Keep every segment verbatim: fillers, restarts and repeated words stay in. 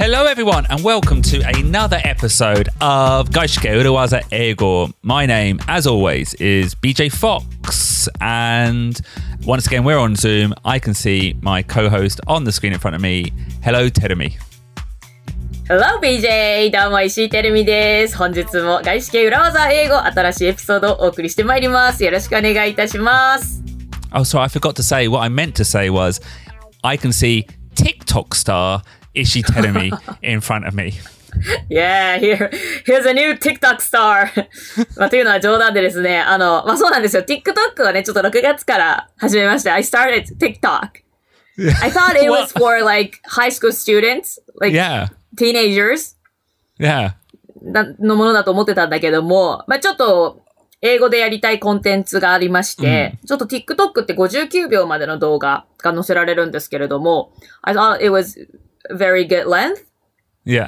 Hello everyone and welcome to another episode of Gaishike Urawaza Eigo. My name, as always, is B J Fox, and once again we're on Zoom. I can see my co-host on the screen in front of me. Hello, Terumi. Hello, B J! どうも、石井てるみです。本日も外資系裏技英語新しいエピソードをお送りしてまいります。よろしくお願いいたします。 Oh, sorry, I forgot to say, what I meant to say was, I can see TikTok star Ishii Terumi in front of me. Yeah, here, here's a new TikTok star. まあ、というのは冗談でですね、あの、まあ、そうなんですよ。TikTok はね、ちょっとろくがつから始めました。I started TikTok. I thought it was for like high school students, like yeah. teenagers. Yeah. のものだと思ってたんだけども、まあ、ちょっと英語でやりたいコンテンツがありまして、うん、ちょっと TikTok ってごじゅうきゅうびょうまでの動画が載せられるんですけれども、I thought it was very good length. Yeah.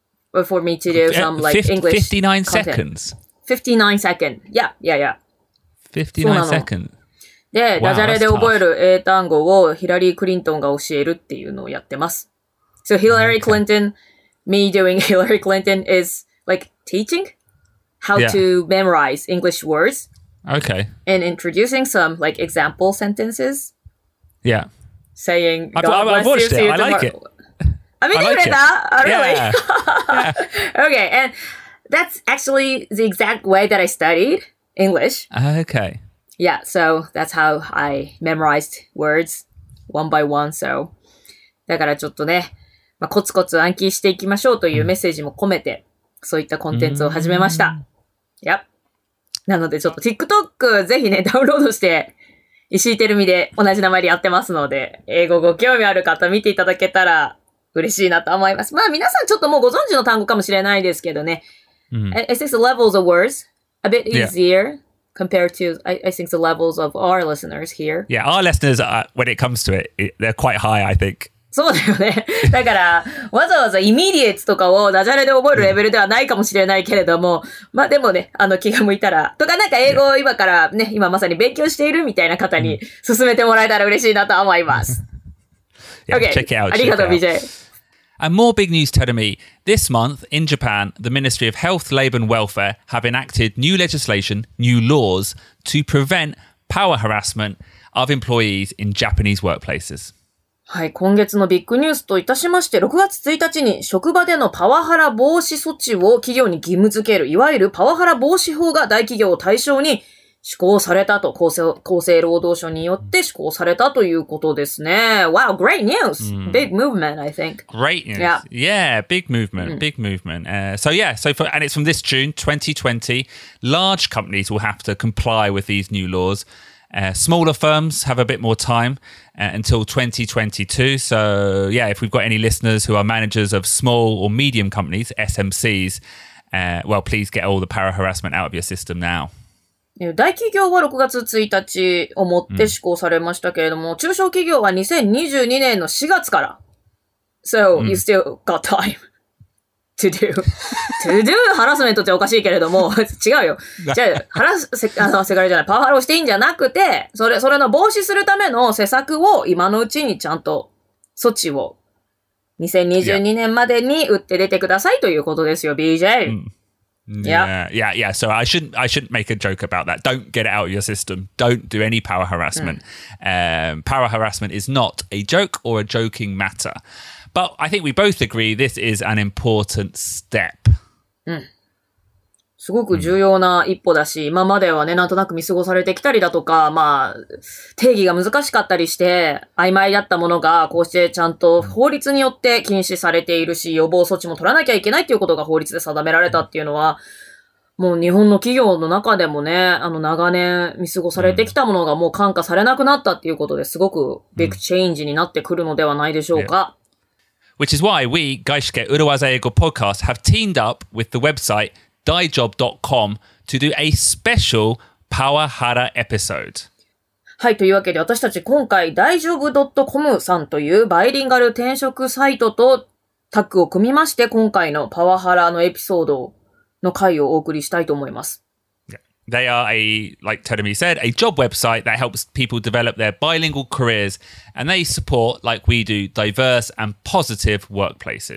For me to do some like fifty, English fifty-nine content. seconds. fifty-nine seconds. Yeah, yeah, yeah. fifty-nine seconds. で、 wow, ダジャレで覚える英単語をヒラリー・クリントンが教えるっていうのをやってます。So Hillary Clinton, me doing Hillary Clinton is like teaching how yeah. to memorize English words. Okay. And introducing some like example sentences. Yeah. Saying, I've, God I've bless watched you, it. see you I like tomorrow. it. I mean, I you like read it. that? Oh, really? Yeah. yeah. Okay, and that's actually the exact way that I studied English. Okay. Yeah, so that's how I memorized words one by one. So だからちょっとね、まあ、コツコツ暗記していきましょうというメッセージも込めて、そういったコンテンツを始めました。Yep. なのでちょっと TikTok ぜひね、ダウンロードして、石井てるみで同じ名前でやってますので、英語ご興味ある方見ていただけたら嬉しいなと思います。まあ皆さんちょっともうご存知の単語かもしれないですけどね。Mm. I, I think the levels of words a bit easier、yeah. compared to, I, I think, the levels of our listeners here. Yeah, our listeners, are, when it comes to it, it, they're quite high, I think. そうだよね。だから、わざわざ immediate とかをダジャレで覚えるレベルではないかもしれないけれども、まあでもね、あの気が向いたら、とかなんか英語を今からね、今まさに勉強しているみたいな方に進めてもらえたら嬉しいなと思います。 yeah, okay. check it out. ありがとう、B J. And more big news, Terumi. This month in Japan, the Ministry of Health, Labour and Welfare have enacted new legislation, new laws to prevent power harassment of employees in Japanese workplaces. はい、今月のビッグニュースといたしまして、ろくがつついたちに職場でのパワハラ防止措置を企業に義務付ける、いわゆるパワハラ防止法が大企業を対象に施行されたと、厚生、厚生労働省によって施行されたということですね。Wow, great news! Mm. Big movement, I think. Great news. Yeah, yeah big movement, mm. big movement. Uh, so yeah, so for, and it's from this June twenty twenty. Large companies will have to comply with these new laws. Uh, smaller firms have a bit more time uh, until twenty twenty-two. So yeah, if we've got any listeners who are managers of small or medium companies, S M Cs, uh, well, please get all the para harassment out of your system now. 大企業はろくがつついたちをもって施行されましたけれども、うん、中小企業はにせんにじゅうにねんのしがつから。So, うん、you still got time to do. to do ハラスメントっておかしいけれども、違うよ。じゃあ、ハラス、せ、あの、セカレじゃない、パワハラをしていいんじゃなくて、それ、それの防止するための施策を今のうちにちゃんと措置をにせんにじゅうにねんまでに打って出てくださいということですよ、B J。うん Yeah, yeah, yeah. So I shouldn't, I shouldn't make a joke about that. Don't get it out of your system. Don't do any power harassment. Mm. Um, power harassment is not a joke or a joking matter. But I think we both agree this is an important step. うん。すごく重要な一歩だし、今まではね、なんとなく見過ごされてきたりだとか、まあ、定義が難しかったりして、曖昧だったものが、こうしてちゃんと法律によって禁止されているし、予防措置も取らなきゃいけないっていうことが法律で定められたっていうのは、もう日本の企業の中でもね、あの長年見過ごされてきたものがもう看過されなくなったっていうことですごくビッグチェンジになってくるのではないでしょうか。 Which is why we, Gaishike Urawaza Eigo podcast, have teamed up with the website daijob dot com to do a special Pawahara episode. はい、というわけで私たち今回 ダイジョブ ドットコム さんというバイリンガル転職サイトとタッグを組みまして今回のパワハラのエピソードの回をお送りしたいと思います。 They are a, like Terumi said, a job website that helps people develop their bilingual careers, and they support, like we do, diverse and positive workplaces.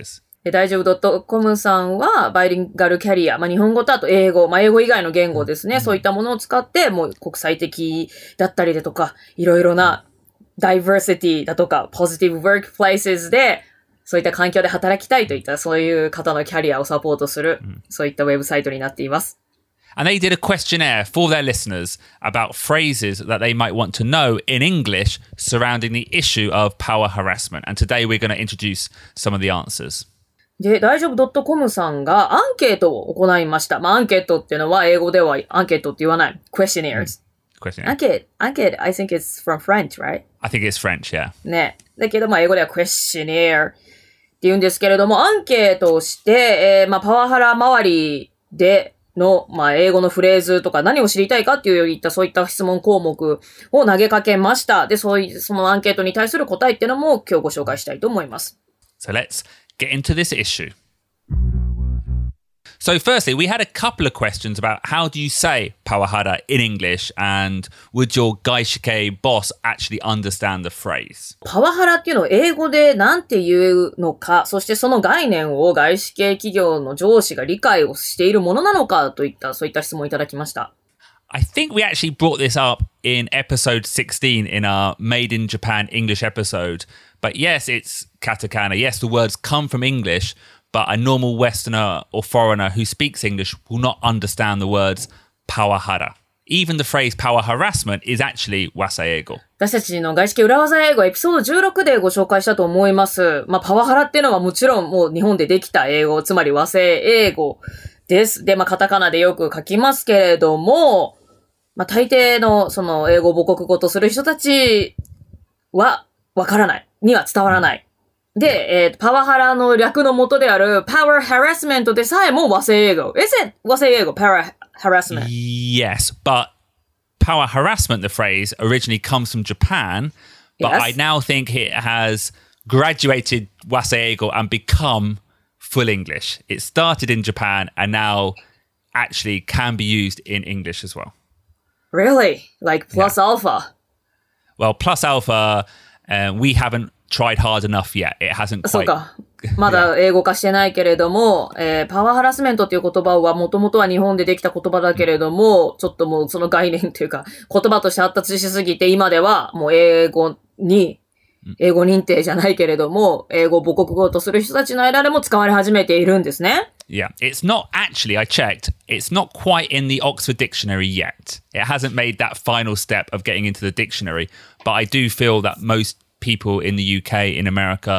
大丈夫 .com さんはバイリンガルキャリア、まあ、日本語とあと英語、まあ、英語以外の言語ですね、うん、そういったものを使ってもう国際的だったりだとかいろいろなダイバーシティだとかポジティブワークプレイスでそういった環境で働きたいといったそういう方のキャリアをサポートする、うん、そういったウェブサイトになっています。 And they did a questionnaire for their listeners about phrases that they might want to know in English surrounding the issue of power harassment. And today we're going to introduce some of the answers. で、大丈夫 .com さんがアンケートを行いました。まあ、アンケートっていうのは英語ではアンケートって言わない。questionnaires. Questionnaire. アンケート、アンケート、I think it's from French, right? I think it's French, yeah. ね。だけど、まあ、英語では questionnaire って言うんですけれども、アンケートをして、えー、まあ、パワハラ周りで、の、まあ、英語のフレーズとか何を知りたいかっていうよういったそういった質問項目を投げかけました。で、そういう、そのアンケートに対する答えっていうのも今日ご紹介したいと思います。 So let's get into this issue. So firstly, we had a couple of questions about how do you say pawahara in English and would your gaishike boss actually understand the phrase? パワハラっていうのを英語でなんて言うのか、そしてその概念を外資系企業の上司が理解をしているものなのかといったそういった質問をいただきました。 I think we actually brought this up in episode sixteen in our Made in Japan English episode. But yes, it's katakana. Yes, the words come from English.But a normal Westerner or foreigner who speaks English will not understand the words pawahara. Even the phrase power harassment is actually waseeigo. 私たちの外資系裏技英語エピソードじゅうろくでご紹介したと思います。まあ、パワハラっていうのはもちろんもう日本でできた英語、つまり和製英語です。で、まあ、カタカナでよく書きますけれども、まあ、大抵のその英語を母国語とする人たちはわからない。には伝わらない。で、えー、パワハラの略の元である power harassment でさえも和製英語。Is it 和製英語 power harassment? Yes, but power harassment, the phrase, originally comes from Japan, but yes. I now think it has graduated waseigo and become full English. It started in Japan and now actually can be used in English as well. Really? Like plus yeah. alpha? Well, plus alpha, uh, we haven't...tried hard enough yet. It hasn't quite. そうか。まだ英語化してないけれども、えー、パワーハラスメントっていう言葉はもともとは日本でできた言葉だけれども、ちょっともうその概念というか言葉として発達しすぎて今ではもう英語に、英語認定じゃないけれども、英語を母国語とする人たちの間でも使われ始めているんですね。 Yeah, it's not actually, I checked, it's not quite in the Oxford Dictionary yet. It hasn't made that final step of getting into the dictionary, but I do feel that most...people in the U K, in America,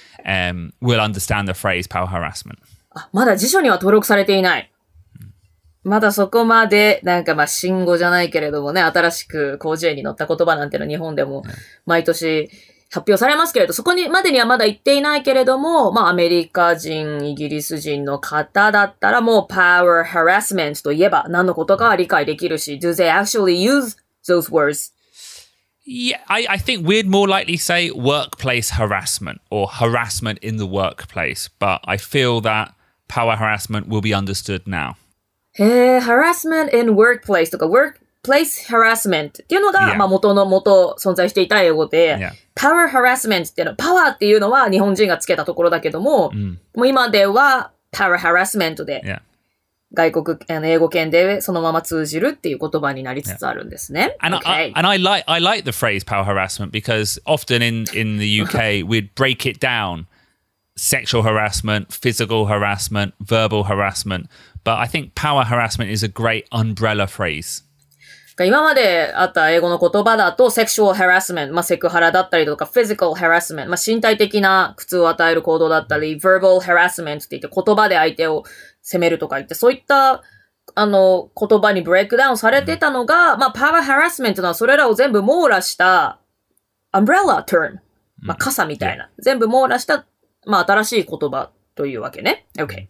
um, will understand the phrase power harassment. あ、まだ辞書には登録されていない。まだそこまで、なんかまあ、新語じゃないけれどもね、新しく広辞苑に載った言葉なんてのは日本でも毎年発表されますけれど、そこにまでにはまだ言っていないけれども、まあ、アメリカ人、イギリス人の方だったらもう power harassment といえば何のことかは理解できるし、do they actually use those words?Yeah, I, I think we'd more likely say workplace harassment or harassment in the workplace, but I feel that power harassment will be understood now. へー、harassment in workplace とか workplace harassment っていうのが、 yeah. まあ元の元存在していた英語で、 yeah. power harassment っていうのは、パワーっていうのは日本人がつけたところだけども、 mm. もう今では power harassment で、 yeah. 外国、英語圏でそのまま通じるっていう言葉になりつつあるんですね。 And, okay. I, and I like I like the phrase power harassment because often in, in the U K we'd break it down. Sexual harassment, physical harassment, verbal harassment. But I think power harassment is a great umbrella phrase. 今まであった英語の言葉だと sexual harassment、まあ、セクハラだったりとか physical harassment、まあ、身体的な苦痛を与える行動だったり verbal harassment って言って言葉で相手を責めるとか言って、そういった、あの、言葉にブレイクダウンされてたのが、まあ、パワーハラスメントのはそれらを全部網羅した、アンブレラターム。まあ、傘みたいな。全部網羅した、まあ、新しい言葉というわけね。Okay.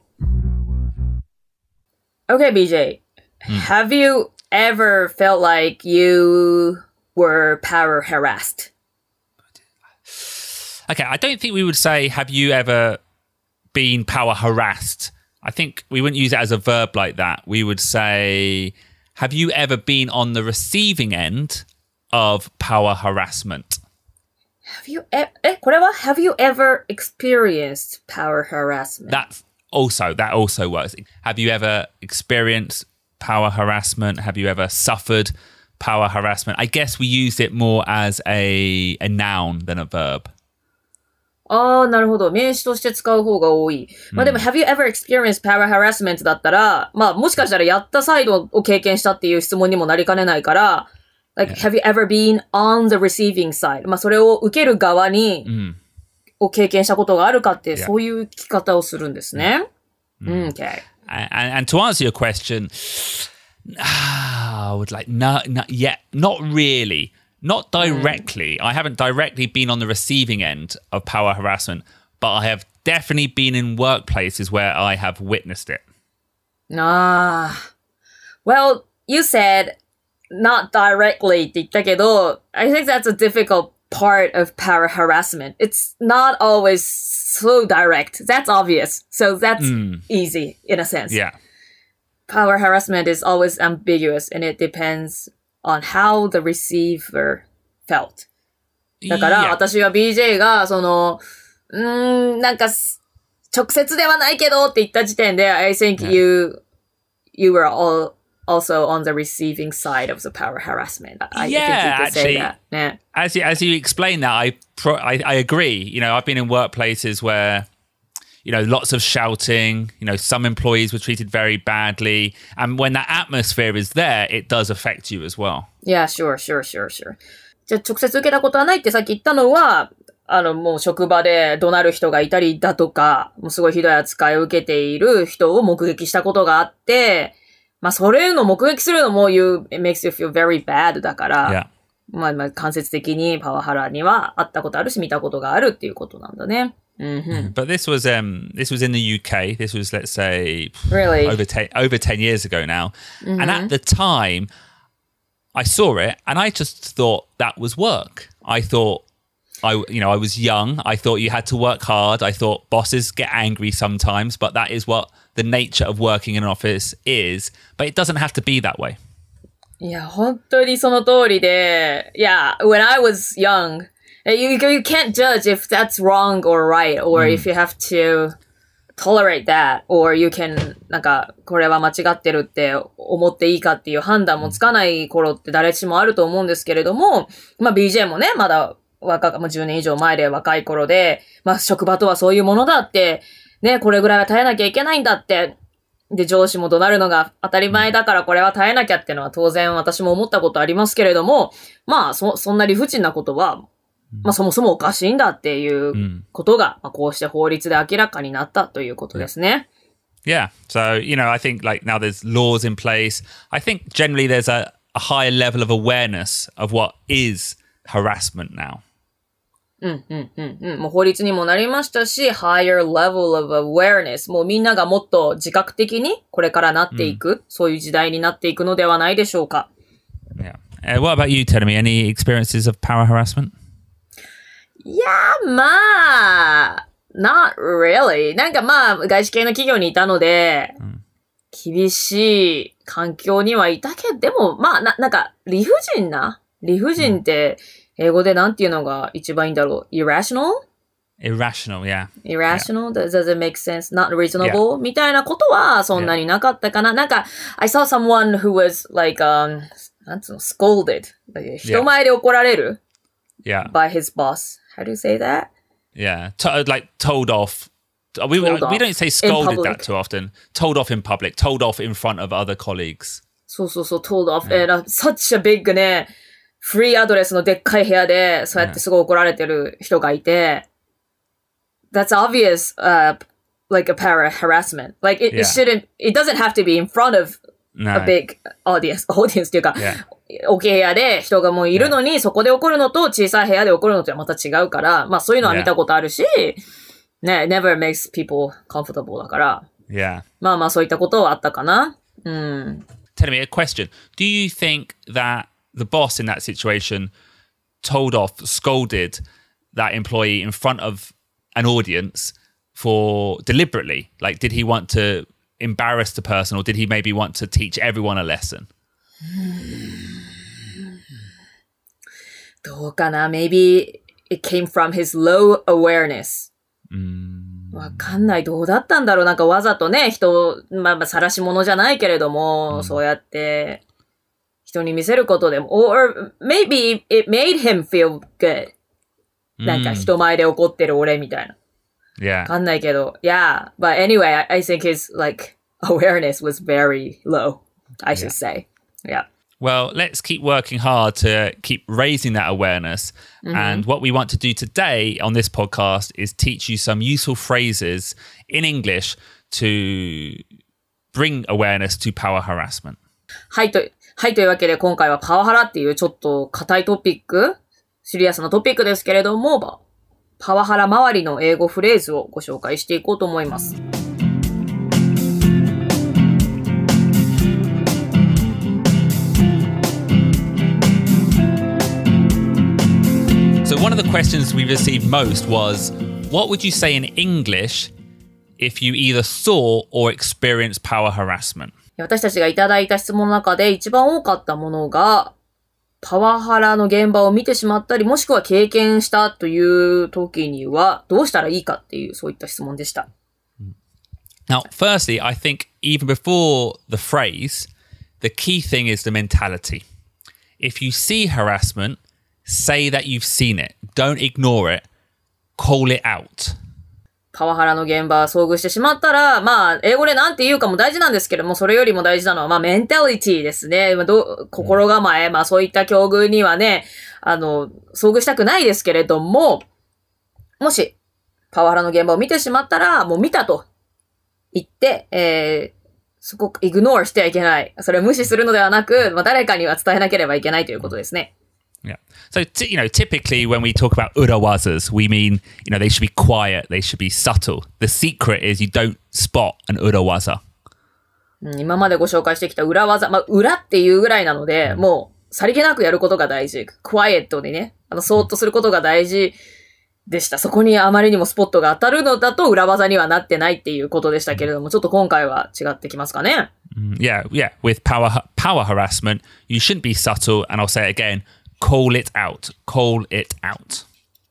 Okay, B J. Have you ever felt like you were power harassed? Okay, I don't think we would say, have you ever been power harassed?I think we wouldn't use it as a verb like that. We would say, have you ever been on the receiving end of power harassment? Have you, e- え、これは Have you ever experienced power harassment? That's also, that also works. Have you ever experienced power harassment? Have you ever suffered power harassment? I guess we use it more as a, a noun than a verb. ああ、なるほど。名詞として使う方が多い。まあでも、have you ever experienced power harassment だったら、まあもしかしたらやったサイドを経験したっていう質問にもなりかねないから、like, have you ever been on the receiving side? まあそれを受ける側に、を経験したことがあるかって、そういう聞き方をするんですね。Okay. And, and to answer your question, I would like, no, not yet, not really. Not directly. Mm. I haven't directly been on the receiving end of power harassment, but I have definitely been in workplaces where I have witnessed it. Ah. Well, you said not directly って言ったけど, I think that's a difficult part of power harassment. It's not always so direct. That's obvious. So that's mm. easy in a sense. Yeah. Power harassment is always ambiguous and it depends on how the receiver felt. だから、私は ビージェー が、その、うーん、なんか、直接ではないけどって言った時点で、I think you, you were all also on the receiving side of the power harassment. I yeah, think you could actually, say that. Yeah. As you, as you explain that, I, pro, I, I agree. You know, I've been in workplaces where, you know, lots of shouting, you know, some employees were treated very badly. And when that atmosphere is there, it does affect you as well. Yeah, sure, sure, sure, sure. じゃあ直接受けたことはないってさっき言ったのは、あの、もう職場で怒鳴る人がいたりだとか、もうすごいひどい扱いを受けている人を目撃したことがあって、まあ、それの目撃するのも you, it makes you feel very bad だから、 yeah. まあ、まあ、間接的にパワハラには会ったことあるし、見たことがあるっていうことなんだね。Mm-hmm. But this was um this was in the U K. This was, let's say, really over ten over ten years ago now. Mm-hmm. And at the time, I saw it and I just thought that was work. I thought I you know I was young. I thought you had to work hard. I thought bosses get angry sometimes, but that is what the nature of working in an office is. But it doesn't have to be that way. いや、本当にその通りで、Yeah, when I was young.You, you can't judge if that's wrong or right, or mm. if you have to tolerate that, or you can, なんか、これは間違ってるって思っていいかっていう判断もつかない頃って誰しもあると思うんですけれども、まあ ビージェー もね、まだ若、もうじゅうねん以上前で若い頃で、まあ職場とはそういうものだって、ね、これぐらいは耐えなきゃいけないんだって、で、上司も怒鳴るのが当たり前だからこれは耐えなきゃっていうのは当然私も思ったことありますけれども、まあそ、そんな理不尽なことは、まあそもそもおかしいんだっていうことが、まあこうして法律で明らかになったということですね。 Yeah. So, you know, I think like now there's laws in place. I think generally there's a, a higher level of awareness of what is harassment now. うんうんうんうん。もう法律にもなりましたし、higher level of awareness。もうみんながもっと自覚的にこれからなっていく、うん、そういう時代になっていくのではないでしょうか。 Yeah. Uh, what about you, Terumi? Any experiences of power harassment? いやー、まあ、not really. なんかまあ、外資系の企業にいたので、うん、厳しい環境にはいたけど、でも、まあ、な、なんか、理不尽な理不尽って、英語でなんていうのが一番いいんだろう ?irrational? Irrational, yeah. Irrational? Yeah. Does it make sense? Not reasonable? Yeah. みたいなことはそんなになかったかな。Yeah. なんか、I saw someone who was like, um, なんつうの、scolded. 人前で怒られる Yeah. by his boss.How do you say that? Yeah, T- like told off. We told we off don't say scolded that too often. Told off in public. Told off in front of other colleagues. そうそうそう、told off. Yeah. And such a big ね、フリーアドレスのでっかい部屋で、そうやってすごい怒られてる人がいて、That's obvious, uh, like a power harassment. Like it, yeah. it shouldn't, it doesn't have to be in front of no. a big audience. Audience っていうか、 yeah. 大きい部屋で人がもういるのに、そこで怒るのと小さい部屋で怒るのとはまた違うから、まあそういうのは見たことあるし、ね、never makes people comfortable だから、 yeah. まあまあそういったことはあったかな。うん。 Tell me a question. Do you think that the boss in that situation told off, scolded that employee in front of an audience for deliberately? Like, did he want to embarrass the person or did he maybe want to teach everyone a lesson? どうかな ?maybe it came from his low awareness. うーん。 わかんない。どうだったんだろう。なんかわざとね、人を、まあまあ、晒し者じゃないけれども、うん、そうやって、人に見せることでも、or maybe it made him feel good. なんか人前で怒ってる俺みたいな。 Yeah. わかんないけど。Yeah. But anyway, I, I think his, like, awareness was very low, I should yeah. say. Yeah. Well, let's keep working hard to keep raising that awareness. Mm-hmm. And what we want to do today on this podcast is teach you some useful phrases in English to bring awareness to power harassment. はいと、はい、というわけで今回はパワハラっていうちょっと硬いトピック、シリアスなトピックですけれども、パワハラ周りの英語フレーズをご紹介していこうと思います。 So one of the questions we received most was, what would you say in English if you either saw or experienced power harassment? 私たちがいただいた質問の中で一番多かったものが、パワハラの現場を見てしまったり、もしくは経験したという時にはどうしたらいいかっていう、そういった質問でした。 Now, firstly, I think even before the phrase, the key thing is the mentality. If you see harassment, say that you've seen it. Don't ignore it. Call it out. パワハラの現場遭遇してしまったら、まあ、英語でなんて言うかも大事なんですけども、それよりも大事なのは、まあ、メンタリティですね。ど心構え、まあ、そういった境遇にはね、あの、遭遇したくないですけれども、もし、パワハラの現場を見てしまったら、もう見たと言って、えー、そこ、イグノーしてはいけない。それを無視するのではなく、まあ、誰かには伝えなければいけないということですね。 Yeah. So, t- you know, typically when we talk about urawazas, we mean, you know, they should be quiet, they should be subtle. The secret is you don't spot an urawaza. 今までご紹介してきた裏技、まあ、裏っていうぐらいなので、うん、もう、さりげなくやることが大事。クワイエットでね、あの、そーっとすることが大事でした。そこにあまりにもスポットが当たるのだと裏技にはなってないっていうことでしたけれども、ちょっと今回は違ってきますかね。 Yeah, yeah. With power, power harassment, you shouldn't be subtle, and I'll say it again.Call it out. Call it out.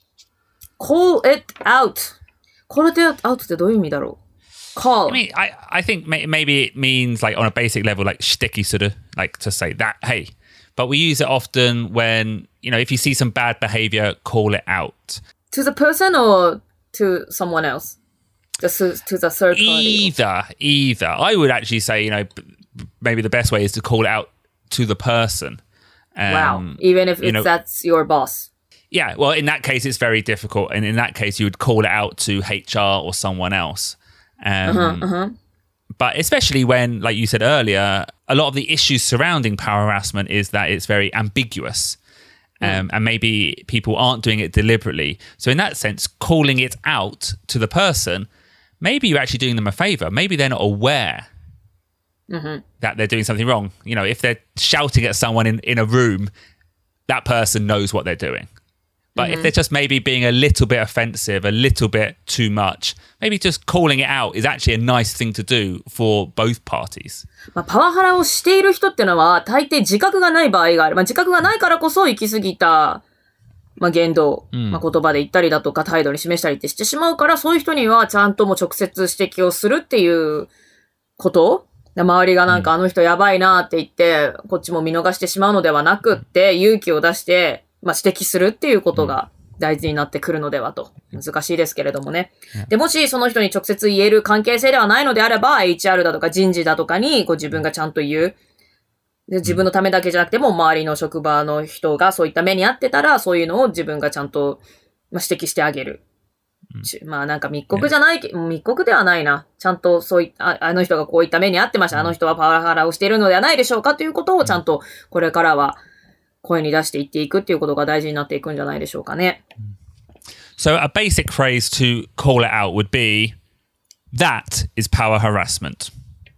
Call it out. Call it out ってどういう意味だろう Call. I mean, I, I think may, maybe it means like on a basic level, like shticky sort of, like to say that, hey. But we use it often when, you know, if you see some bad behavior, call it out. To the person or to someone else? Just to, to the third party? Either, either. I would actually say, you know, maybe the best way is to call it out to the person.Um, wow. Even if it's, you know, that's your boss. Yeah. Well, in that case, it's very difficult. And in that case, you would call it out to H R or someone else. Um, uh-huh, uh-huh. But especially when, like you said earlier, a lot of the issues surrounding power harassment is that it's very ambiguous. Um, mm. And maybe people aren't doing it deliberately. So in that sense, calling it out to the person, maybe you're actually doing them a favor. Maybe they're not aware.Mm-hmm. that they're doing something wrong. You know, if they're shouting at someone in, in a room, that person knows what they're doing. But mm-hmm. if they're just maybe being a little bit offensive, a little bit too much, maybe just calling it out is actually a nice thing to do for both parties. まあ、パワハラをしている人っていうのは大抵自覚がない場合がある。まあ、自覚がないからこそ行き過ぎた、まあ、言動、まあ、言葉で言ったりだとか態度に示したりってしてしまうから、そういう人にはちゃんともう直接指摘をするっていうこと周りがなんかあの人やばいなって言って、こっちも見逃してしまうのではなくって、勇気を出して、まあ、指摘するっていうことが大事になってくるのではと。難しいですけれどもね。で、もしその人に直接言える関係性ではないのであれば、エイチアール だとか人事だとかにこう自分がちゃんと言う。で、自分のためだけじゃなくても、周りの職場の人がそういった目に遭ってたら、そういうのを自分がちゃんと指摘してあげる。まあなんか密告じゃない、yeah. 密告ではないな。ちゃんとそういった、あの人がこういった目に遭ってました。あの人はパワハラをしているのではないでしょうかということをちゃんとこれからは声に出していっていくっていうことが大事になっていくんじゃないでしょうかね。 So a basic phrase to call it out would be, that is power harassment.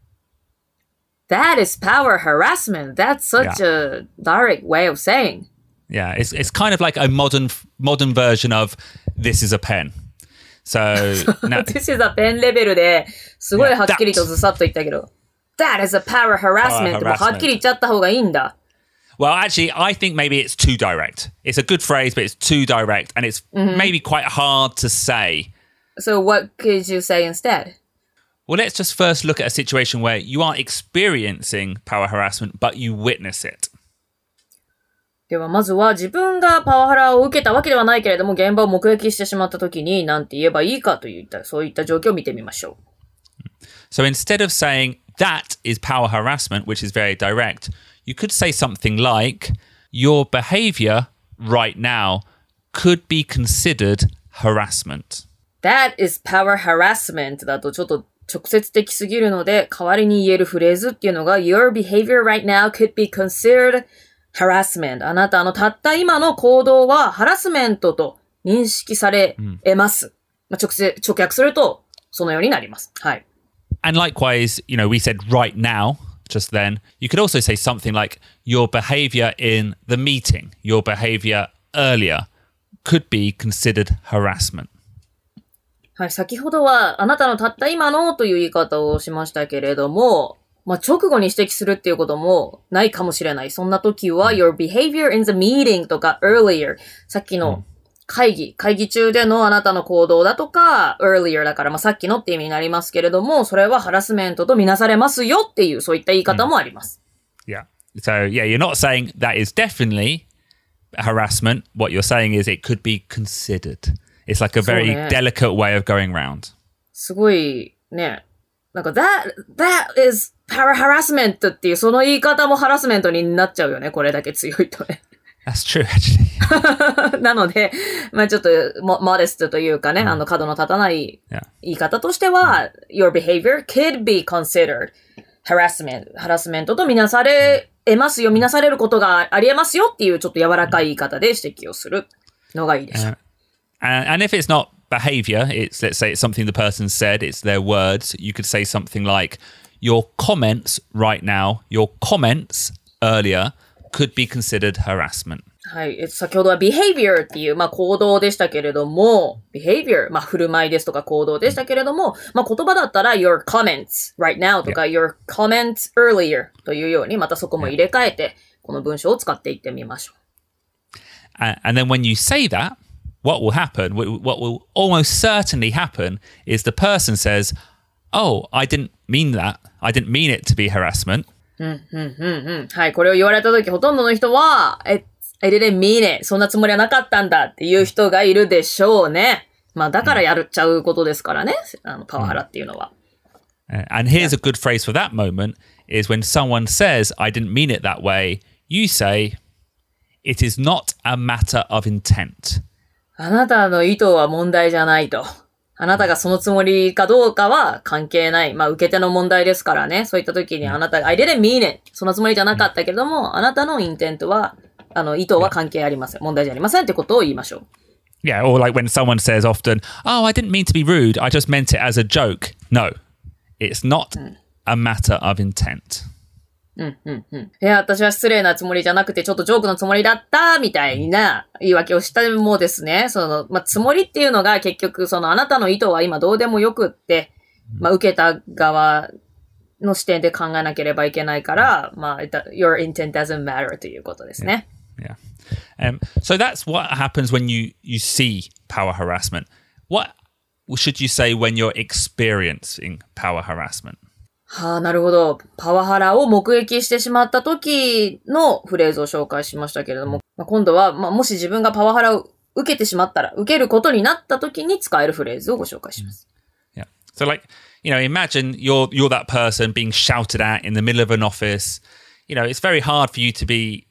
That is power harassment. That's such yeah. a direct way of saying. Yeah, it's it's kind of like a modern modern version of this is a pen.So, now, this is a pen レベルですごいはっきりとずさっと言ったけど、yeah, that is a power harassment ってもうはっきり言っちゃった方がいいんだ。 Well, actually, I think maybe it's too direct. It's a good phrase, but it's too direct, and it's mm-hmm. maybe quite hard to say. So what could you say instead? Well, let's just first look at a situation where you aren't experiencing power harassment, but you witness it. では、まずは自分がパワハラを受けたわけではないけれども、現場を目撃してしまったときに、何て言えばいいかといった、そういった状況を見てみましょう。 So instead of saying that is power harassment, which is very direct, you could say something like, your behavior right now could be considered harassment. That is power harassment だとちょっと直接的すぎるので、代わりに言えるフレーズっていうのが Your behavior right now could be considered harassment. あなたのたった今の行動はハラスメントと認識され得ます。うん、まあ、直接、直訳するとそのようになります。はい。 And likewise, you know, we said right now just then. You could also say something like your behavior in the meeting, your behavior earlier could be considered harassment. はい、先ほどはあなたのたった今のという言い方をしましたけれども、まあ、直後に指摘するっていうこともないかもしれない。そんな時は your behavior in the meeting とか earlier さっきの会議、会議中でのあなたの行動だとか earlier だからまあさっきのって意味になりますけれども、それはハラスメントとみなされますよっていうそういった言い方もあります。 Yeah. So yeah, you're not saying that is definitely harassment. What you're saying is it could be considered. It's like a very delicate way of going round. すごいね。なんか that, that is power harassment っていうその言い方もハラスメントになっちゃうよね。これだけ強いとね。 That's true, actually. なので、まあちょっとモ、モデストというかね、うん、あの角の立たない言い方としては、yeah. your behavior could be considered harassment. ハラスメントとみなされ得ますよ、みなされることがあり得ますよっていうちょっと柔らかい言い方で指摘をするのがいいでしょう。 Uh, and if it's not behavior, it's, let's say it's something the person said, it's their words, you could say something like, your comments right now, your comments earlier could be considered harassment. はい。先ほどは behavior っていう、まあ行動でしたけれども、behavior、まあ振る舞いですとか行動でしたけれども、まあ言葉だったら your comments right now とか、yeah. your comments earlier というように、またそこも入れ替えて、この文章を使っていってみましょう。And, and then when you say that, what will happen, what will almost certainly happen is the person says, oh, I didn't mean that. I didn't mean it to be harassment. うんうんうんうん、はい、これを言われたとき、ほとんどの人は、I didn't mean it. そんなつもりはなかったんだっていう人がいるでしょうね。まあ、だからやっちゃうことですからね。あのパワハラっていうのは。 And here's a good phrase for that moment is when someone says, I didn't mean it that way, you say, it is not a matter of intent. あなたの意図は問題じゃないと。あなたがそのつもりかどうかは関係ない。まあ、受け手の問題ですからね。そういった時にあなたが、I didn't mean it. そのつもりじゃなかったけれども、あなたのインテントは、あの、意図は関係ありません。問題じゃありませんってことを言いましょう。 Yeah, or like when someone says often, oh, I didn't mean to be rude. I just meant it as a joke. No, it's not a matter of intent. うんうんうん。いや、私は失礼なつもりじゃなくて、ちょっとジョークのつもりだった、みたいな言い訳をしたもですね、その、まあ、つもりっていうのが結局、その、あなたの意図は今どうでもよくって、まあ、受けた側の視点で考えなければいけないから、まあ、your intent doesn't matter ということですね。 Yeah. yeah. Um, so that's what happens when you, you see power harassment. What should you say when you're experiencing power harassment? はあ、なるほど。パワハラを目撃してしまった時のフレーズを紹介しましたけれども、まあ、今度は、まあ、もし自分がパワハラを受けてしまったら、受けることになった時に使えるフレーズをご紹介します。 Yeah. So like, you know, imagine you're, you're that person being shouted at in the middle of an office. You know, it's very hard for you to be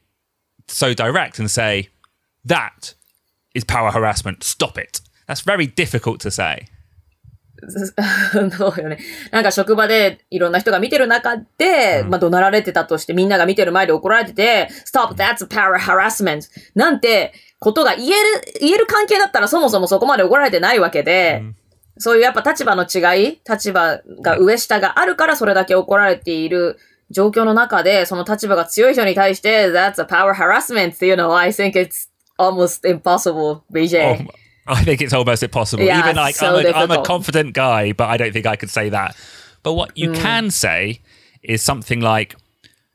so direct and say, that is power harassment. Stop it. That's very difficult to say. そうよね。なんか職場でいろんな人が見てる中で、うん、まあ怒鳴られてたとしてみんなが見てる前で怒られてて、Stop, that's power harassment なんてことが言える、言える関係だったらそもそもそこまで怒られてないわけで、うん、そういうやっぱ立場の違い、立場が上下があるからそれだけ怒られている状況の中で、その立場が強い人に対して、That's a power harassment っていうのは I think it's almost impossible, ビージェー。 Oh. I think it's almost impossible. Yeah, Even like, so I'm, a, I'm a confident guy, but I don't think I could say that. But what you mm. can say is something like,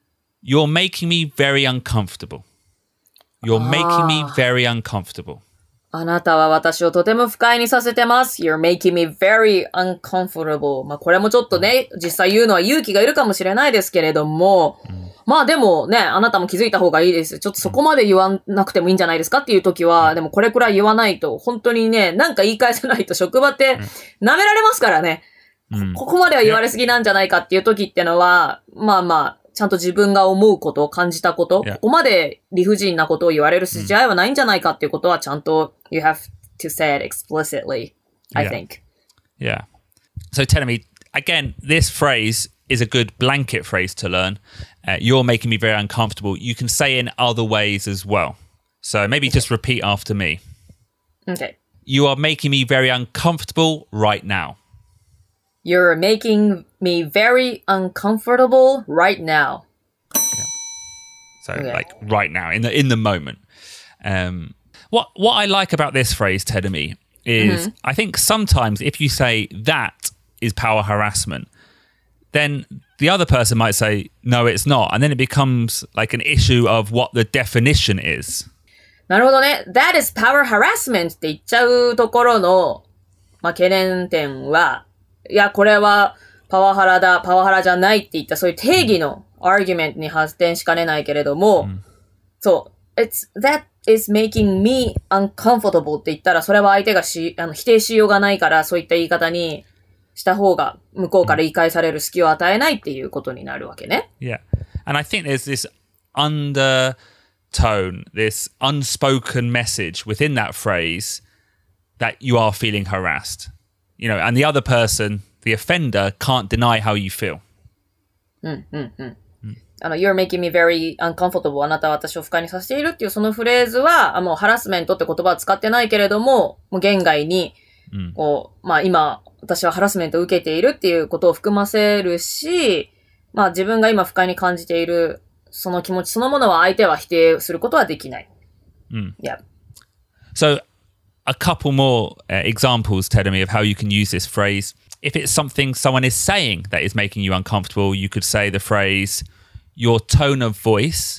You're making me very uncomfortable. You're making me very uncomfortable. あなたは私をとても不快にさせてます。You're making me very uncomfortable. まあこれもちょっとね、実際言うのは勇気がいるかもしれないですけれども、うん、まあでもね、あなたも気づいた方がいいです。ちょっとそこまで言わなくてもいいんじゃないですかっていう時は、うん、でもこれくらい言わないと、本当にね、なんか言い返さないと職場って舐められますからね。うん、ここまでは言われすぎなんじゃないかっていう時ってのは、まあまあ、ちゃんと自分が思うことを感じたこと、yeah. ここまで理不尽なことを言われる筋合いはないんじゃないかっていうことはちゃんと you have to say it explicitly, I yeah. think. Yeah. So tell me, again, this phrase is a good blanket phrase to learn. Uh, you're making me very uncomfortable. You can say in other ways as well. So maybe okay. just repeat after me. Okay. You are making me very uncomfortable right now. You're making me very uncomfortable right now. Yeah. So okay. like right now, in the in the moment. Um, what what I like about this phrase, Tedemi, is mm-hmm. I think sometimes if you say that is power harassment, then the other person might say, no, it's not. And then it becomes like an issue of what the definition is. なるほどね。That is power harassment って言っちゃうところの、まあ、懸念点は、いや、これはパワハラだ、パワハラじゃないって言ったそういう定義のアーギュメントに発展しかねないけれども、うん、そう、it's, that is making me uncomfortable って言ったら、それは相手がし、あの、否定しようがないから、そういった言い方にした方が、向こうから言い返される隙を与えないっていうことになるわけね。 Yeah. And I think there's this undertone, this unspoken message within that phrase that you are feeling harassed.You know, and the other person, the offender, can't deny how you feel. うんうんうん。あの、You're making me very uncomfortable. あなたは私を不快にさせているっていうそのフレーズは、もうハラスメントって言葉は使ってないけれども、もう言外に、こう、うん、まあ今、私はハラスメントを受けているっていうことを含ませるし、まあ自分が今不快に感じているその気持ちそのものは相手は否定することはできない。 うん。 Yeah. So,A couple more uh, examples, Tedemi, of how you can use this phrase. If it's something someone is saying that is making you uncomfortable, you could say the phrase, your tone of voice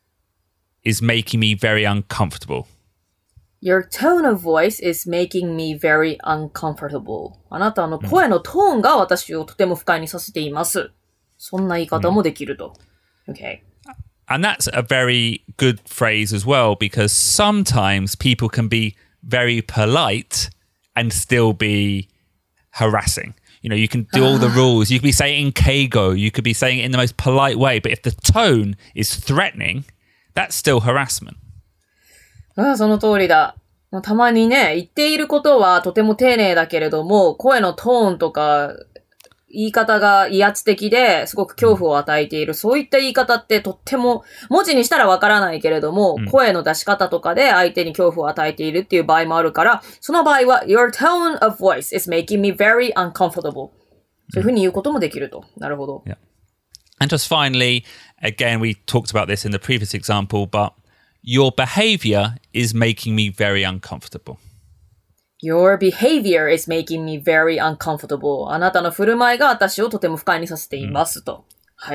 is making me very uncomfortable. Your tone of voice is making me very uncomfortable. あなたの声のトーンが私をとても不快にさせています。そんな言い方もできると。Okay. And that's a very good phrase as well, because sometimes people can be very polite and still be harassing. You know, you can do all the rules. You could be saying keigo. You could be saying it in the most polite way. But if the tone is threatening, that's still harassment. ああ、その通りだ。たまにね、言っていることはとても丁寧だけれども、声のトーンとか言い方が威圧的ですごく恐怖を与えている。そういった言い方ってとっても文字にしたらわからないけれども、うん、声の出し方とかで相手に恐怖を与えているっていう場合もあるから、その場合は Your tone of voice is making me very uncomfortable. そういうふうに言うこともできると。なるほど。 Yeah. And just finally, again, we talked about this in the previous example, but your behavior is making me very uncomfortable.Your behavior is making me very uncomfortable. あなたの振る舞いが私をとても不快にさせていますと。はい。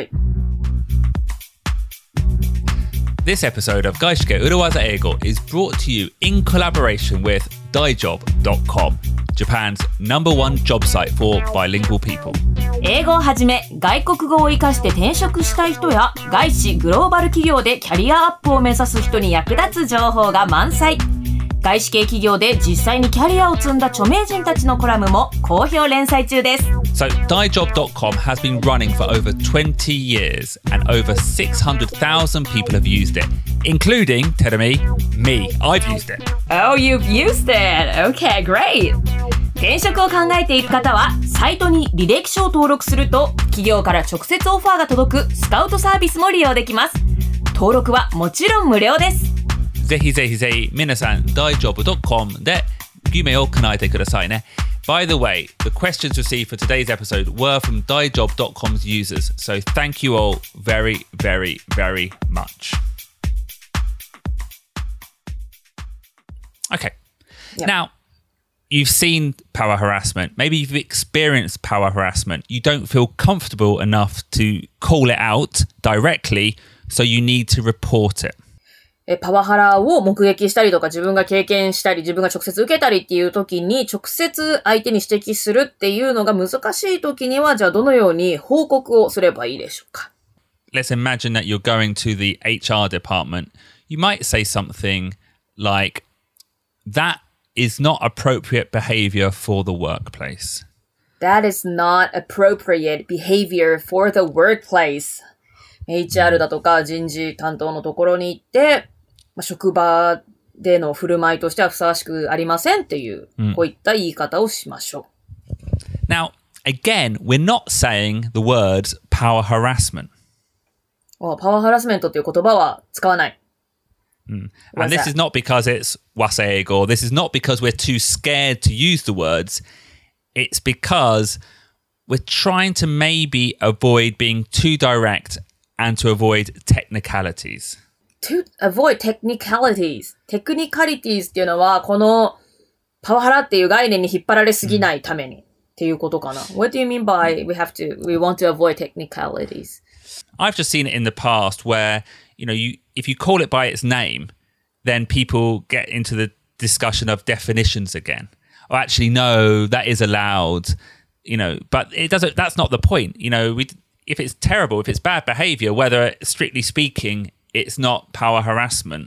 This episode of Gaishike Urawaza Eigo is brought to you in collaboration with daijob dot com, Japan's number one job site for bilingual people. 英語をはじめ、外国語を活かして転職したい人や、外資グローバル企業でキャリアアップを目指す人に役立つ情報が満載。外資系企業で実際にキャリアを積んだ著名人たちのコラムも好評連載中です。 So, daijob dot com has been running for over twenty years and over six hundred thousand people have used it, including, Terumi, me. I've used it. Oh, you've used it. Okay, great. 転職を考えている方は、サイトに履歴書を登録すると、企業から直接オファーが届くスカウトサービスも利用できます。登録はもちろん無料です。 ぜひぜひぜひ皆さん daijob dot com で夢を叶えてくださいね。By the way, the questions received for today's episode were from daijob dot com's users, so thank you all very, very, very much. Okay, yep. Now you've seen power harassment. Maybe you've experienced power harassment. You don't feel comfortable enough to call it out directly. So you need to report it. え、パワハラを目撃したりとか自分が経験したり自分が直接受けたりっていう時に直接相手に指摘するっていうのが難しい時にはじゃあどのように報告をすればいいでしょうか Let's imagine that you're going to the H R department. You might say something like, that is not appropriate behavior for the workplace. That is not appropriate behavior for the workplace. エイチアール だとか人事担当のところに行って、まあ、職場での振る舞いとしてはふさわしくありませんっていう、うん、こういった言い方をしましょう。Now, again, we're not saying the words power harassment. パワーハラスメントっていう言葉は使わない。 Mm. And this is not because it's waseig or this is not because we're too scared to use the words. It's because we're trying to maybe avoid being too direct and to avoid technicalities. To avoid technicalities. Technicalities っていうのはこのパワハラっていう概念に引っ張られすぎないために、うん、っていうことかな。What do you mean by we have to, we want to avoid technicalities? I've just seen it in the past where, you know, you if you call it by its name, then people get into the discussion of definitions again. Or actually, no, that is allowed, you know, but it doesn't, that's not the point. You know, we, if it's terrible, if it's bad behavior, whether strictly speaking, it's not power harassment,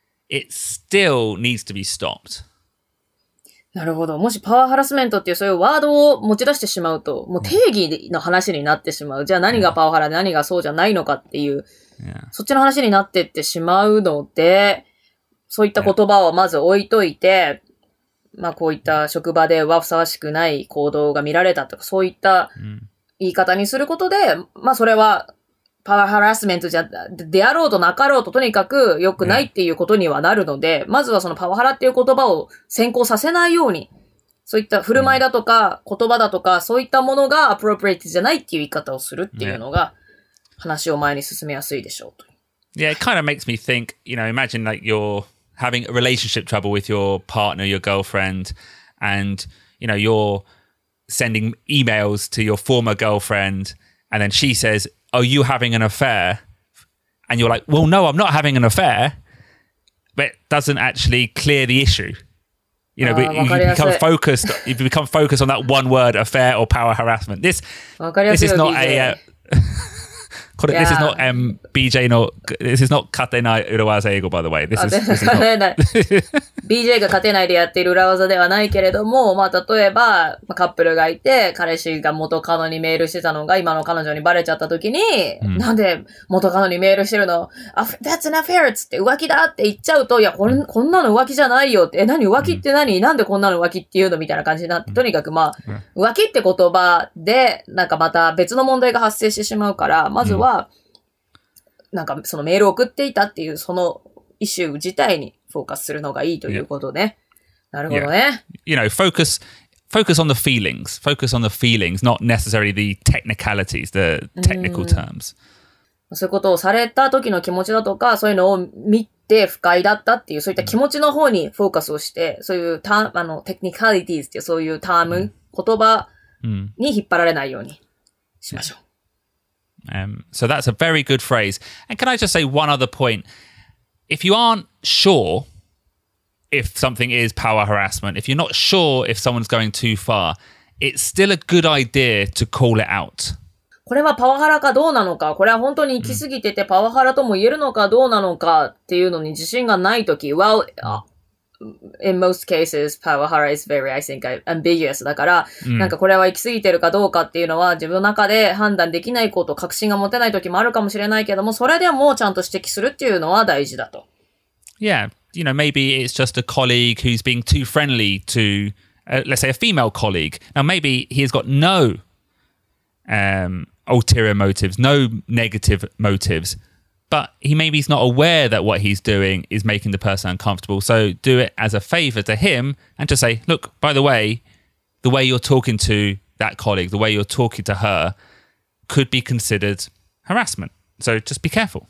it still needs to be stopped. なるほど。もしパワーハラスメントっていうそういうワードを持ち出してしまうと、もう定義の話になってしまう。じゃあ何がパワハラで何がそうじゃないのかっていう、yeah. そっちの話になってってしまうので、そういった言葉をまず置いといて、yeah. まあこういった職場ではふさわしくない行動が見られたとか、そういった言い方にすることで、まあそれはパワーハラスメントじゃ、であろうとなかろうととにかく良くないっていうことにはなるので、まずはそのパワハラっていう言葉を先行させないように、そういった振る舞いだとか、言葉だとか、そういったものが appropriate じゃないっていう言い方をするっていうのが、話を前に進めやすいでしょうと。 Yeah, it kind of makes me think, you know, imagine like you're having a relationship trouble with your partner, your girlfriend, and, you know, you're sending emails to your former girlfriend, and then she says, are you having an affair? And you're like, well, no, I'm not having an affair. But it doesn't actually clear the issue. You know, uh, you, you become focused. You become focused on that one word, affair or power harassment. This, this is not a. Uh, This is not um, B J の This is not 勝てない裏技英語 by the way. This is, this is not... ビージェー が勝てないでやっている裏技ではないけれども、まあ例えばカップルがいて、彼氏が元カノにメールしてたのが今の彼女にバレちゃった時に、うん、なんで元カノにメールしてるの That's an affair つって浮気だって言っちゃうと、いやこれ、こんなの浮気じゃないよって、え、何浮気って何、うん、なんでこんなの浮気って言うのみたいな感じになって、とにかくまあ、うん、浮気って言葉でなんかまた別の問題が発生してしまうから、まずは、うんなんかそのメールを送っていたっていうそのイシュー自体にフォーカスするのがいいということね。Yeah. なるほどね。 Yeah. You know, focus, focus on the feelings. Focus on the feelings, not necessarily the technicalities, the technical terms. そういうことをされた時の気持ちだとか、そういうのを見て不快だったっていう、そういった気持ちの方にフォーカスをして、そういうタあの、テクニカリティーズっていうそういうターム、うん、言葉に引っ張られないようにしましょう。Yeah. Um, so that's a very good phrase. And can I just say one other point? If you aren't sure if something is power harassment, if you're not sure if someone's going too far, it's still a good idea to call it out. これはパワハラかどうなのか、これは本当に行き過ぎててパワハラとも言えるのかどうなのかっていうのに自信がないとき、well, in most cases, パワハラ is very, I think, ambiguous だから、うん、なんかこれは行き過ぎてるかどうかっていうのは自分の中で判断できないこと、確信が持てない時もあるかもしれないけども、それでもちゃんと指摘するっていうのは大事だと。 Yeah, you know, maybe it's just a colleague who's being too friendly to, uh, let's say, a female colleague. Now, maybe he has got no um, ulterior motives, no negative motives. But he maybe he's not aware that what he's doing is making the person uncomfortable. So do it as a favor to him and just say, look, by the way, the way you're talking to that colleague, the way you're talking to her could be considered harassment. So just be careful.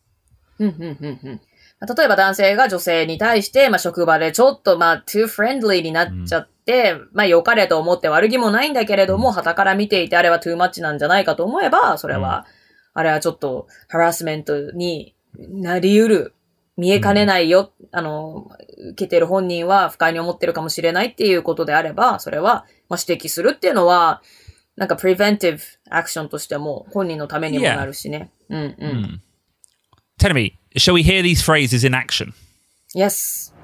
例えば男性が女性に対して、まあ、職場でちょっとまあ too friendly になっちゃって、うん、まあ良かれと思って悪気もないんだけれども、傍から見ていてあれは too much なんじゃないかと思えば、それは、 あれはちょっとハラスメントになり得る、見えかねないよ、うん、あの、受けてる本人は不快に思ってるかもしれないっていうことであれば、それは、まあ、指摘するっていうのは、なんか preventive action としても本人のためにもなるしね。Yeah. うんうん。 Tell me, shall we hear these phrases in action? Yes.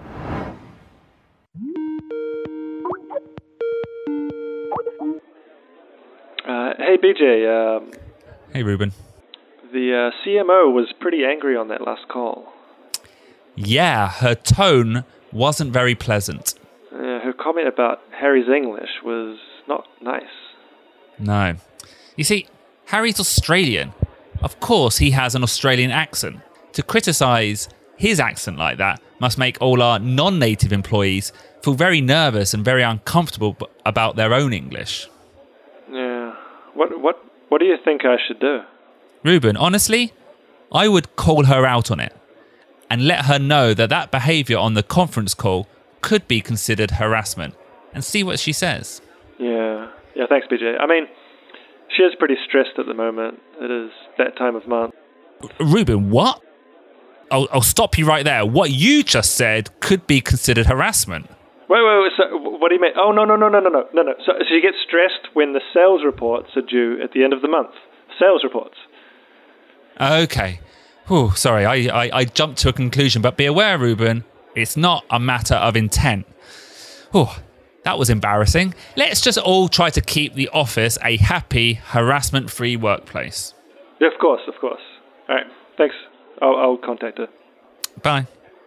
Uh, hey, B J. Um, hey, Ruben. The uh, C M O was pretty angry on that last call. Yeah, her tone wasn't very pleasant. Uh, her comment about Harry's English was not nice. No. You see, Harry's Australian. Of course, he has an Australian accent. To criticise his accent like that must make all our non-native employees feel very nervous and very uncomfortable about their own English. Yeah. What what what do you think I should do? Ruben, honestly, I would call her out on it and let her know that that behaviour on the conference call could be considered harassment and see what she says. Yeah. Yeah, thanks, B J. I mean, she is pretty stressed at the moment. It is that time of month. Ruben, what? I'll, I'll stop you right there. What you just said could be considered harassment. Wait, wait, wait. So, what do you mean? Oh, no, no, no, no, no, no, no, no. So, so you get stressed when the sales reports are due at the end of the month. Sales reports. Okay. Whew, sorry, I, I, I jumped to a conclusion, but be aware, Ruben, it's not a matter of intent. Whew, that was embarrassing. Let's just all try to keep the office a happy, harassment-free workplace. Yeah, of course, of course. All right, thanks. I'll, I'll contact her. Bye.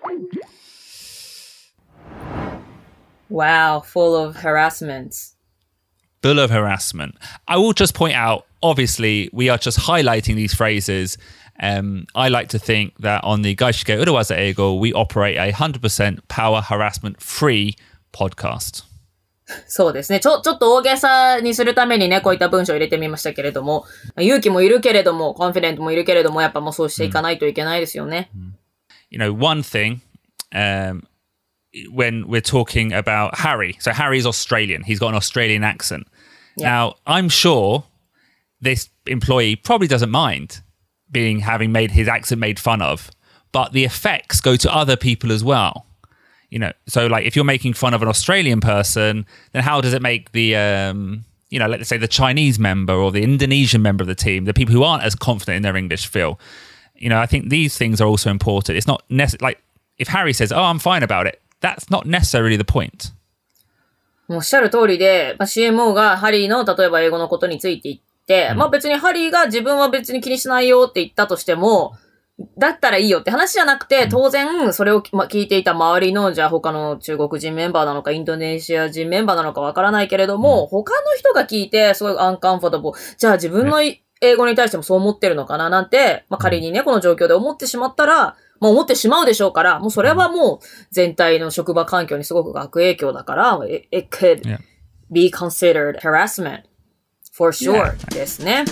Wow, full of harassment. Full of harassment. I will just point out, obviously, we are just highlighting these phrases. Um, I like to think that on the Gaishike Urawaza Eigo, we operate a one hundred percent power harassment-free podcast. そうですね。ちょ、ちょっと大げさにするためにね、こういった文章を入れてみましたけれども、勇気もいるけれども、コンフィデントもいるけれども、やっぱもうそうしていかないといけないですよね。 You know, one thing, um, when we're talking about Harry, so Harry's Australian, he's got an Australian accent. Yeah. Now, I'm sure this employee probably doesn't mind being, having made his accent made fun of, but the effects go to other people as well. You know, so like if you're making fun of an Australian person, then how does it make the, um, you know, let's say the Chinese member or the Indonesian member of the team, the people who aren't as confident in their English feel? You know, I think these things are also important. It's not necessarily, like, if Harry says, oh, I'm fine about it, that's not necessarily the point. おっしゃる通りで、まあ、シーエムオー がハリーの例えば英語のことについて言って、うん、まあ別にハリーが自分は別に気にしないよって言ったとしても、だったらいいよって話じゃなくて、当然それを聞いていた周りの、じゃあ他の中国人メンバーなのかインドネシア人メンバーなのかわからないけれども、うん、他の人が聞いてすごいアンカンフォータブル、じゃあ自分の英語に対してもそう思ってるのかななんて、まあ仮にね、この状況で思ってしまったら、もう思ってしまうでしょうから、もうそれはもう全体の職場環境にすごく悪影響だから、it, it could be considered harassment for sure、yeah. ですね。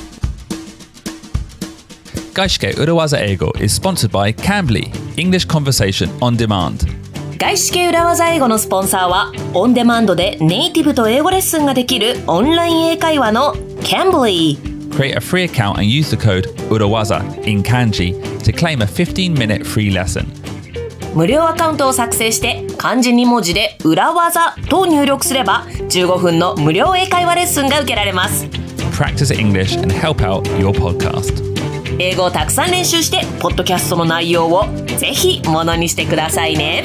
Gaishike Urawaza Eigo is sponsored by Cambly, English Conversation on Demand. 外資系裏技英語のスポンサーは、オンデマンドでネイティブと英語レッスンができるオンライン英会話の Cambly. Create a free account and use the code Urawaza in kanji to claim a fifteen minute free lesson. 無料アカウントを作成して漢字に文字で裏技と入力すればじゅうごふんの無料英会話レッスンが受けられます。 Practice English and help out your podcast. 英語をたくさん練習してポッドキャストの内容をぜひものにしてくださいね。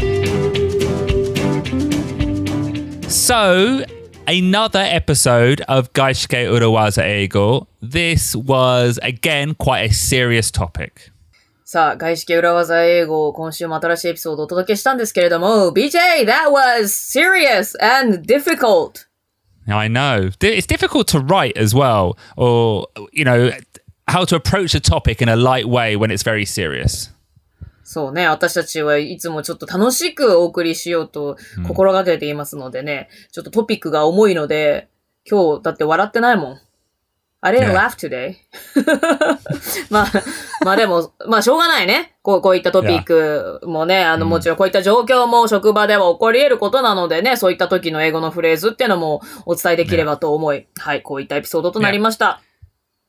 So, another episode of Gaishike Urawaza Eigo. This was again quite a serious topic. さあ、外資系裏技英語、今週も新しいエピソードをお届けしたんですけれども、ビージェー, that was serious and difficult. I know. It's difficult to write as well, or, you know, how to approach a topic in a light way when it's very serious. そうね、私たちはいつもちょっと楽しくお送りしようと心がけていますのでね、うん、ちょっとトピックが重いので、今日だって笑ってないもん。I didn't laugh today. まあ、まあでも、まあしょうがないね。こう、こういったトピックもね、あの、もちろんこういった状況も職場では起こり得ることなのでね、そういった時の英語のフレーズっていうのもお伝えできればと思い、はい、こういったエピソードとなりました。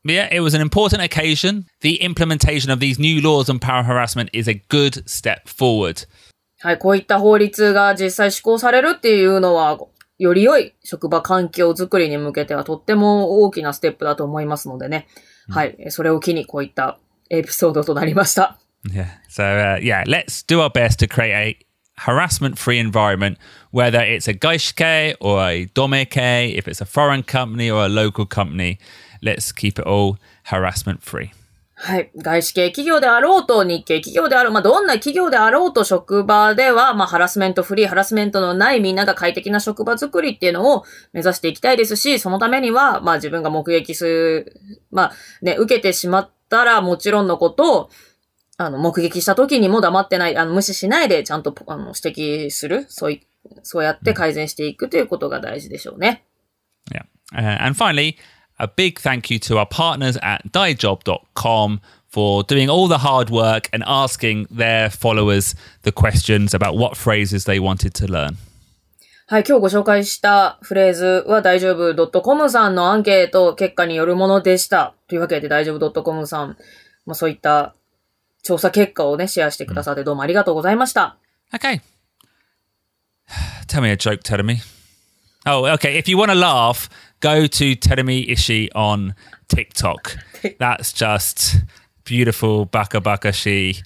Yeah, it was an important occasion. The implementation of these new laws on power harassment is a good step forward. はい、こういった法律が実際施行されるっていうのは、より良い職場環境づくりに向けてはとっても大きなステップだと思いますのでね。うん、はい、それを機にこういったエピソードとなりました。 Yeah, so uh, yeah, let's do our best to create a harassment-free environment, whether it's a gaishike or a domeke, if it's a foreign company or a local company, let's keep it all harassment-free. はい。外資系企業であろうと、日系企業であろう、まあ、どんな企業であろうと、職場では、まあ、ハラスメントフリー、ハラスメントのないみんなが快適な職場作りっていうのを目指していきたいですし、そのためには、まあ、自分が目撃する、まあ、ね、受けてしまったらもちろんのことを、あの、目撃した時にも黙ってない、あの、無視しないで、ちゃんと、あの、指摘する。そうい、そうやって改善していくということが大事でしょうね。 Yeah. Uh, and finally, a big thank you to our partners at dai job dot com for doing all the hard work and asking their followers the questions about what phrases they wanted to learn. はい、今日ご紹介したフレーズは大丈夫 .com さんのアンケート結果によるものでした。というわけで大丈夫 .com さん、まあ、そういった調査結果をね、シェアしてくださってどうもありがとうございました。 Okay. Tell me a joke, Terumi. Oh, okay. If you want to laugh, go to Terumi Ishii on TikTok. That's just beautiful, baka baka shi.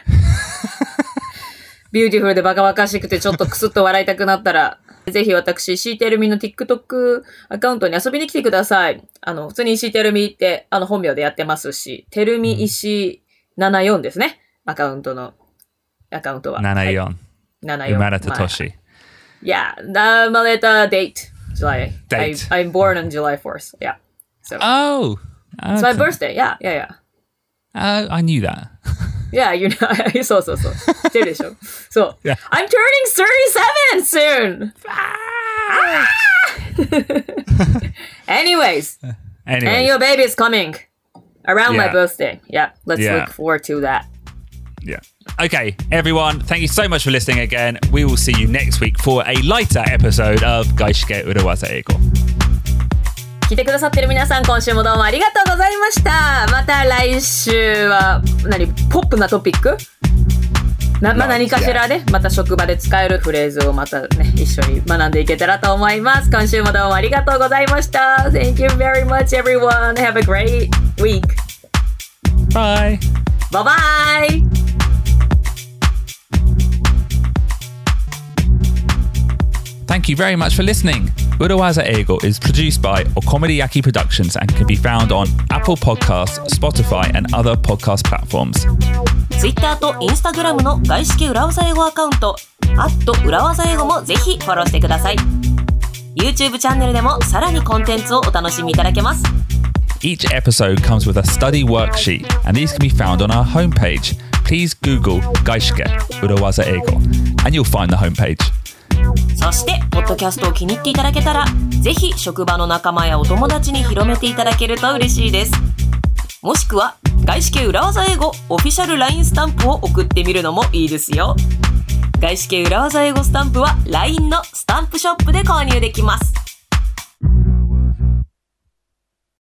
ビューティフルでバカバカしくてちょっとクスッと笑いたくなったら、ぜひ私、シーテルミの TikTok アカウントに遊びに来てください。あの、普通にシーテルミって、あの、本名でやってますし、テルミ石ななじゅうよんですね。アカウントの、アカウントは。 ななじゅうよん。 はい、ななじゅうよん。 生まれた年。 Yeah, 生まれた date. July. Date. I, I'm born on July fourth. Yeah. So. Oh. It's my birthday. Yeah, yeah, yeah. Uh, I knew that. Yeah, you know. そうそうそう。知ってるでしょ。そう。 Yeah. I'm turning thirty-seven soon! Ah! Anyways. Anyways. And your baby is coming around yeah. my birthday. Yeah, let's yeah. look forward to that. Yeah. Okay, everyone, thank you so much for listening again. We will see you next week for a lighter episode of Gaishike Urawaza Eigo. 聞いてくださってる皆さん、今週もどうもありがとうございました。また来週は、何、ポップなトピックな、まあ、何かしらで、また職場で使えるフレーズをまたね、一緒に学んでいけたらと思います。今週もどうもありがとうございました。Thank you very much, everyone. Have a great week. Bye. Bye-bye. Thank you very much for listening. Urawaza Eigo is produced by Okomoriyaki Productions and can be found on Apple Podcasts, Spotify and other podcast platforms. Twitter と Instagram の外資系裏技英語アカウント、アット裏技英語もぜひフォローしてください。YouTube チャンネルでもさらにコンテンツをお楽しみいただけます。 Each episode comes with a study worksheet and these can be found on our homepage. Please Google Gaishike Urawaza Eigo and you'll find the homepage. そして、ポッドキャストを気に入っていただけたら、ぜひ職場の仲間やお友達に広めていただけると嬉しいです。もしくは、外資系裏技英語オフィシャル ライン スタンプを送ってみるのもいいですよ。外資系裏技英語スタンプは ライン のスタンプショップで購入できます。